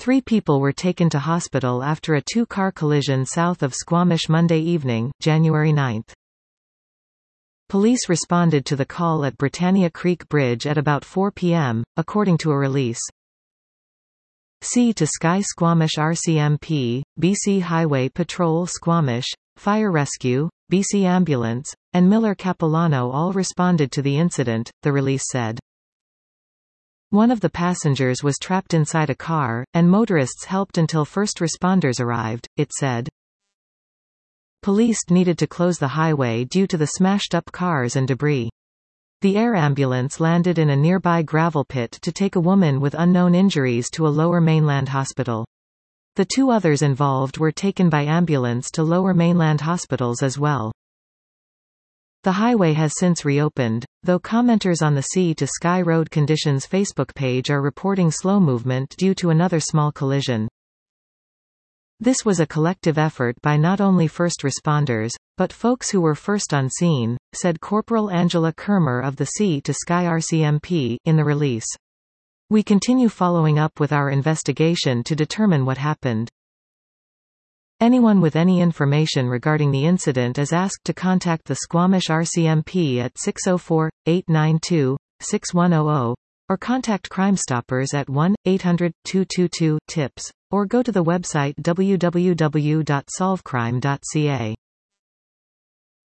3 people were taken to hospital after a 2-car collision south of Squamish Monday evening, January 9. Police responded to the call at Britannia Creek Bridge at about 4 p.m., according to a release. Sea to Sky Squamish RCMP, BC Highway Patrol Squamish, Fire Rescue, BC Ambulance, and Miller Capilano all responded to the incident, the release said. One of the passengers was trapped inside a car, and motorists helped until first responders arrived, it said. Police needed to close the highway due to the smashed-up cars and debris. The air ambulance landed in a nearby gravel pit to take a woman with unknown injuries to a Lower Mainland hospital. The 2 others involved were taken by ambulance to Lower Mainland hospitals as well. The highway has since reopened, though commenters on the Sea to Sky Road Conditions Facebook page are reporting slow movement due to another small collision. This was a collective effort by not only first responders, but folks who were first on scene, said Corporal Angela Kermer of the Sea to Sky RCMP in the release. We continue following up with our investigation to determine what happened. Anyone with any information regarding the incident is asked to contact the Squamish RCMP at 604-892-6100, or contact Crime Stoppers at 1-800-222-TIPS, or go to the website www.solvecrime.ca.